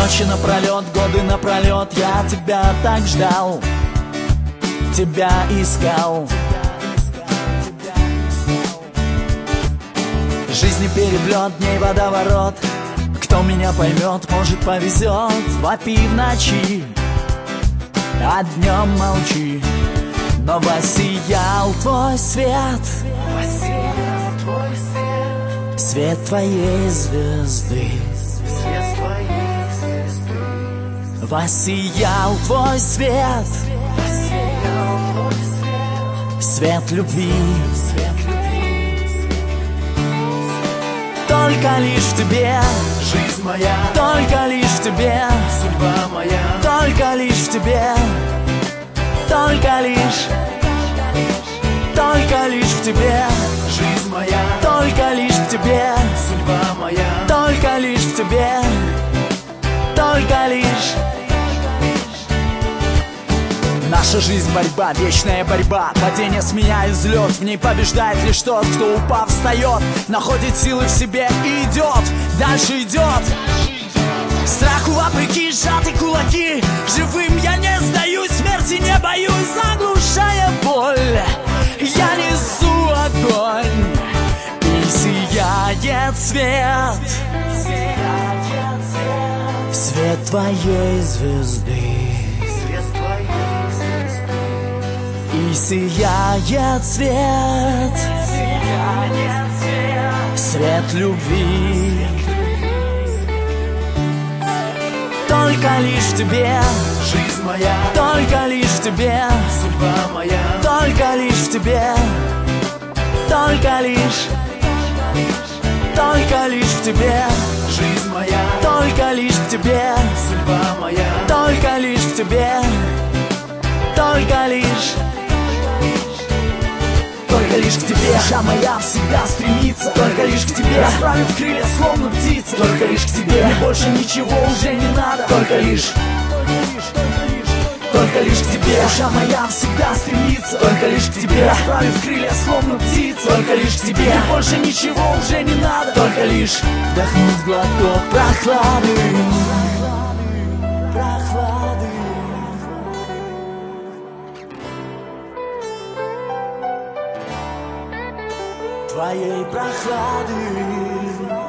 Ночи напролет, годы напролет я тебя так ждал, тебя искал. Жизни переплет, дней водоворот. Кто меня поймет, может повезет. Вопи в ночи, а днем молчи. Но воссиял твой свет, свет твоей звезды. Воссиял твой свет, свет любви. Только лишь в тебе жизнь моя, только лишь в тебе судьба моя, только лишь в тебе, только лишь в тебе, жизнь моя, только лишь в тебе, судьба моя, только лишь в тебе, только лишь. Наша жизнь борьба, вечная борьба. Падение сменяет взлет. В ней побеждает лишь тот, кто упав встает, находит силы в себе и идет, дальше идет. Страху вопреки сжаты кулаки. Живым я не сдаюсь, смерти не боюсь. Заглушая боль, я несу огонь, и сияет свет, свет твоей звезды. И сияет свет, свет любви. Только лишь в тебе, жизнь моя, только лишь в тебе, судьба моя, только лишь в тебе, только лишь в тебе, жизнь моя, только лишь в тебе, судьба моя, только лишь в тебе, только лишь к тебе. Душа моя всегда стремится только лишь к тебе. Расправив крылья, словно птица, только лишь к тебе. Мне больше ничего уже не надо, только лишь к тебе. Душа моя всегда стремится только лишь к тебе. Расправив крылья, словно птица, только лишь к тебе. Мне больше ничего уже не надо, только лишь вдохнуть глоток прохлады. Твоей прохлады.